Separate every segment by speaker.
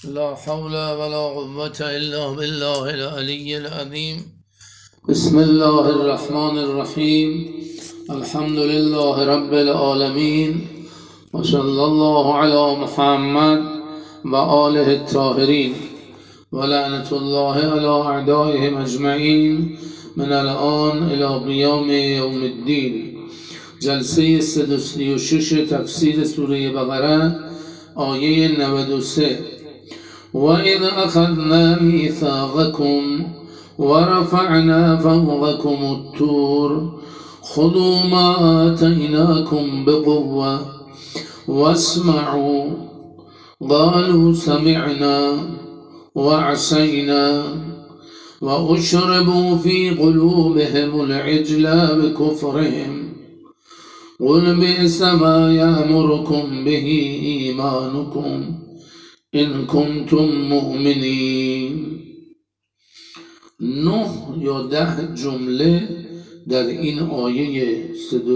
Speaker 1: لا حول ولا قوة إلا بالله العلي العظيم. بسم الله الرحمن الرحيم. الحمد لله رب العالمين، وصلى الله على محمد وآله الطاهرين، ولعنة الله على أعدائهم أجمعين من الآن إلى قیام یوم الدین. جلسه 136 تفسیر سوره بقره آیه 93. وَإِذْ أَخَذْنَا مِيثَاقَكُمْ وَرَفَعْنَا فَوْقَكُمُ الطُّورَ خُذُوا مَا آتَيْنَاكُمْ بِقُوَّةٍ وَاسْمَعُوا قَالُوا سَمِعْنَا وَعَصَيْنَا وَأُشْرِبُوا فِي قُلُوبِهِمُ الْعِجْلَ بِكُفْرِهِمْ قُلْ بِئْسَ مَا يَأْمُرُكُمْ بِهِ إِيمَانُكُمْ إن کنتم مؤمنین. 9 یا 10 جمله در این آیه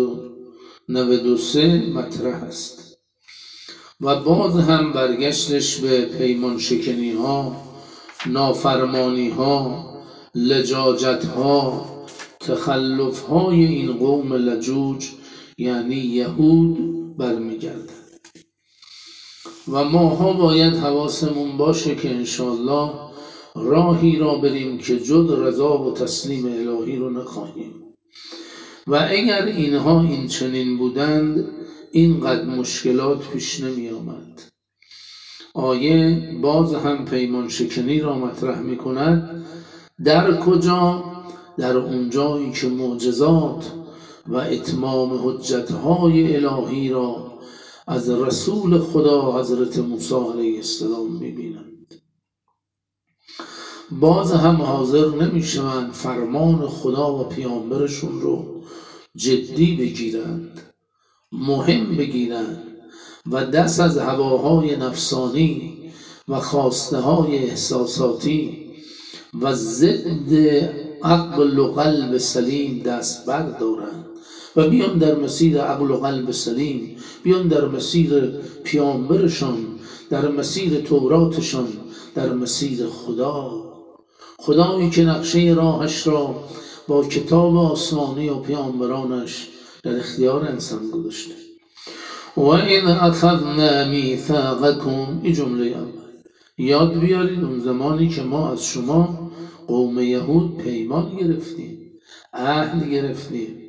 Speaker 1: 193 مطرح است و باز هم برگشتش به پیمان شکنی ها، نافرمانی ها، لجاجت ها، تخلف های این قوم لجوج یعنی یهود برمیگرده و ماها باید حواسمون باشه که انشاءالله راهی را بریم که جز رضا و تسلیم الهی رو نخواهیم و اگر اینها این چنین بودند اینقدر مشکلات پیش نمی آمد. آیه باز هم پیمان شکنی را مطرح می کند. در کجا؟ در اونجایی که معجزات و اتمام حجتهای الهی را از رسول خدا حضرت موسی علیه السلام میبینند. باز هم حاضر نمیشوند فرمان خدا و پیامبرشون رو جدی بگیرند، مهم بگیرند و دست از هواهای نفسانی و خواسته های احساساتی و ضد عقل و قلب سلیم دست بردارند و بیان در مسیر عقل و قلب سلیم، بیان در مسیر پیامبرشان، در مسیر توراتشان، در مسیر خدایی که نقشه راهش را با کتاب آسمانی و پیامبرانش در اختیار انسان گذاشته. وَإِذْ أَخَذْنَا مِيثَاقَكُمْ، این جمله اول یاد بیارید اون زمانی که ما از شما قوم یهود پیمان گرفتیم، عهد گرفتیم،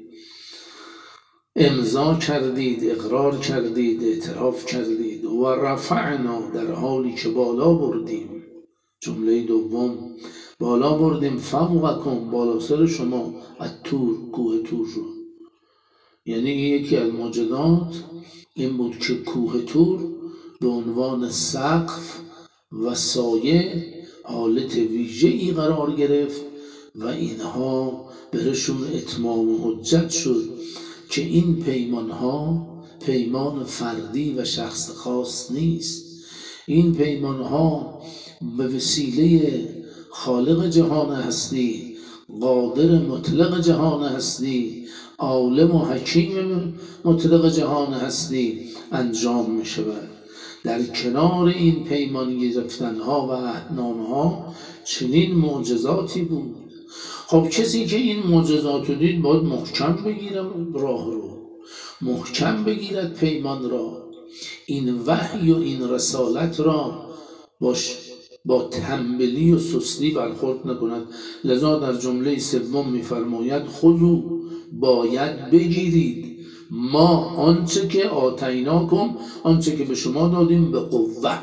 Speaker 1: امضا کردید، اقرار کردید، اعتراف کردید. و رفعنا، در حالی که بالا بردیم، جمله دوم بالا بردیم، فوقکم، بالا سر شما، الطور، کوه طور رو. یعنی یکی از معجزات این بود که کوه طور به عنوان سقف و سایه حالت ویژه‌ای قرار گرفت و اینها برشون اتمام حجت شد که این پیمان ها پیمان فردی و شخص خاص نیست. این پیمان ها به وسیله خالق جهان هستی، قادر مطلق جهان هستی، عالم و حکیم مطلق جهان هستی انجام می شود. در کنار این پیمان گرفتن ها و عهدنامه ها چنین معجزاتی بود. خب کسی که این معجزات رو دید باید محکم بگیره راه رو، محکم بگیرد پیمان را، این وحی و این رسالت را با تنبلی و سستی برخورد نکند. لذا در جمله سوم میفرماید خذوا، باید بگیرید، ما آنچه که آتیناکم، آنچه که به شما دادیم، به قوه.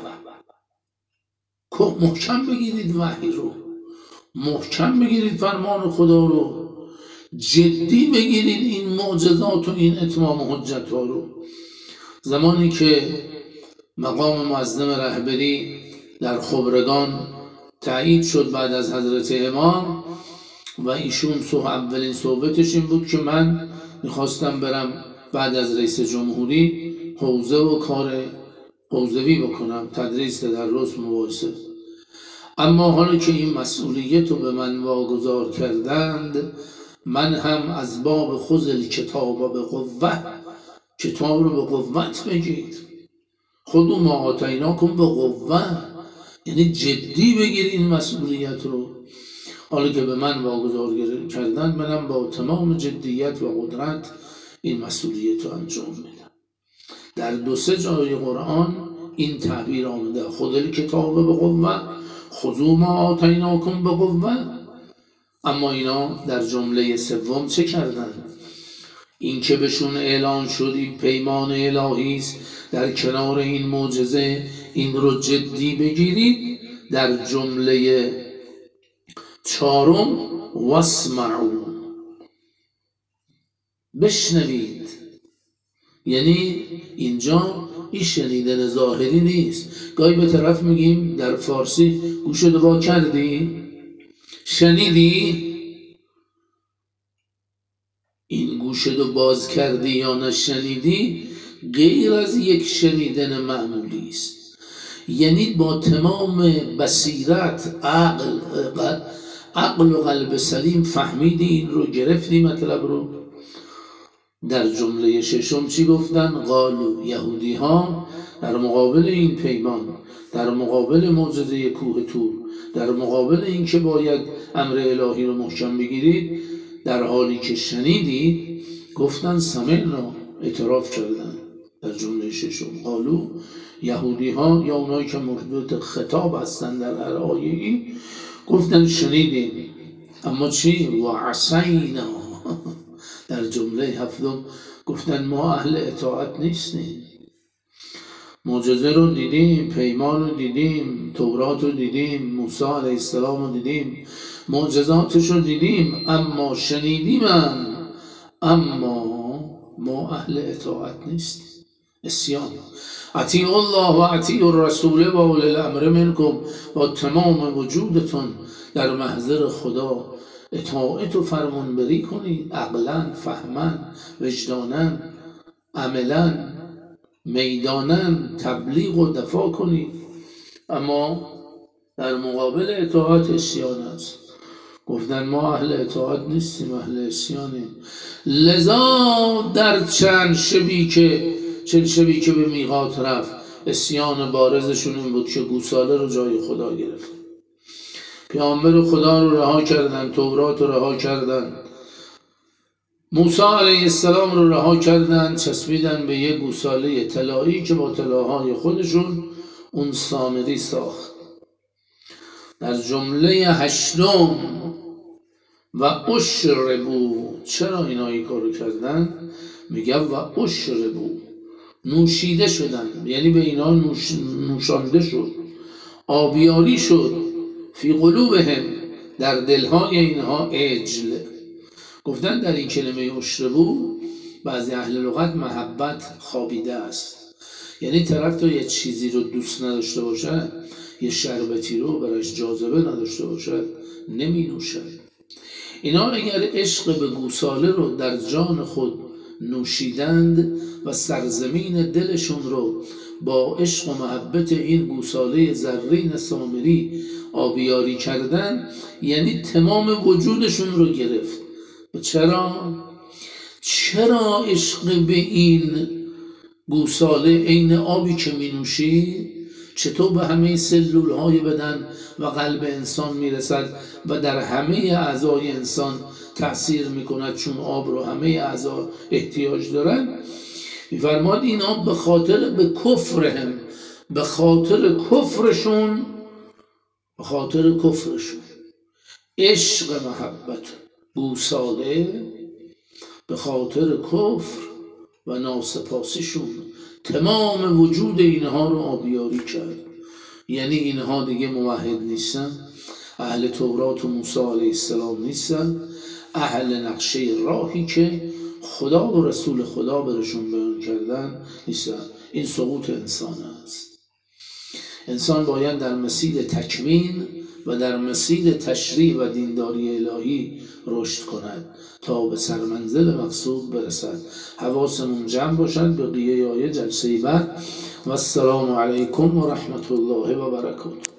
Speaker 1: محکم بگیرید وحی رو، محکم بگیرید فرمان خدا رو، جدی بگیرید این معجزات و این اتمام حجت ها رو. زمانی که مقام معظم رهبری در خبرگان تایید شد بعد از حضرت امام و ایشون اولین صحبتش این بود که من میخواستم برم بعد از رئیس جمهوری حوزه و کار حوزوی بکنم، تدریس، تدرس، مباحثه. اما حالا که این مسئولیت رو به من واگذار کردند، من هم از باب خذ الکتاب به قوه، کتاب رو به قوت بگیر. خذوا ما آتیناکم به قوه، یعنی جدی بگیر این مسئولیت رو. حالا که به من واگذار کردن، منم با تمام جدیت و قدرت این مسئولیت رو انجام میدم. در 2-3 جای قرآن این تعبیر آمده: خذ الکتاب بقوة خذوا ما آتیناکم بقوة. اما اینا در جمله سوم چه کردن؟ این که بهشون اعلان شدی پیمان الهی است، در کنار این معجزه این رو جدی بگیرید. در جمله 4 واسمعوا، بشنوید. یعنی اینجا این شنیدن ظاهری نیست. گاهی به طرف میگیم در فارسی گوشتو وا کردی؟ شنیدی؟ این گوشتو باز کردی یا نشنیدی غیر از یک شنیدن معمولی است. یعنی با تمام بصیرت، عقل و قلب سلیم فهمیدی، این رو گرفتی مطلب رو. در جمله 6 چی گفتن؟ قالو، یهودی ها در مقابل این پیمان، در مقابل معجزه کوه طور، در مقابل این که باید امر الهی رو محکم بگیرید، در حالی که شنیدید گفتن سمعنا، اعتراف کردن. در جمله 6 قالو، یهودی ها یا اونایی که مربوط خطاب هستن در هر آیه‌ای گفتن شنیدیم. اما چی؟ و عصینا. در جمله 7 گفتن ما اهل اطاعت نیستیم. معجزه رو دیدیم، پیمان رو دیدیم، تورات رو دیدیم، موسی علیه السلام رو دیدیم، معجزاتش رو دیدیم، اما شنیدیم، اما ما اهل اطاعت نیستیم. اسیان. اطیعوا الله و اطیعوا الرسول و اولی الامر منکم. با تمام وجودتون در محضر خدا اطاعت و فرمانبری کنید، عقلا، فهما، وجدانا، عملا، میدانا تبلیغ و دفاع کنید. اما در مقابل اطاعت اسیان است. گفتن ما اهل اطاعت نیستیم، اهل اسیانیم. لذا در چند شبی که به میقات رفت، اسیان بارزشون این بود که گوساله رو جای خدا گرفت. پیامبر خدا رو رها کردن، تورات رو رها کردن، موسی علیه السلام رو رها کردن، چسبیدن به یک گوساله طلایی که با طلاهای خودشون اون سامری ساخت. در جمله 8 و اشربو. چرا اینا این کارو کردن؟ میگه و اشربو، نوشیده شدن، یعنی به اینا نوشانده شد، آبیاری شد. فی قلوبهم، در دلهای اینها عجل. گفتن در این کلمه اشربو بعضی اهل لغت محبت خوابیده است. یعنی طرف تو یه چیزی رو دوست نداشته باشه، یه شربتی رو برایش جاذبه نداشته باشه، نمی نوشد. اینا اگر عشق به گوساله رو در جان خود نوشیدند و سرزمین دلشون رو با عشق و محبت این گوساله زرین سامری آبیاری کردن، یعنی تمام وجودشون رو گرفت. چرا عشق به این گوساله عین آبی که می نوشی چطور به همه سلولهای بدن و قلب انسان می رسد و در همه اعضای انسان تأثیر می کند، چون آب رو همه اعضا احتیاج دارن. می فرماد اینا به خاطر کفرشون عشق محبت گوساله، به خاطر کفر و ناسپاسیشون تمام وجود اینها رو آبیاری کرد. یعنی اینها دیگه موحد نیستن، اهل تورات و موسی علیه السلام نیستن، اهل نقشه راهی که خدا و رسول خدا برشون بیان کردن نیستن. این سقوط انسان است. انسان باید در مسیر تکوین و در مسیر تشریع و دینداری الهی رشد کند تا به سرمنزل مقصود برسد. حواسمون جمع باشد به قیه آیه جلسه بعد. و السلام علیکم و رحمت الله و برکاته.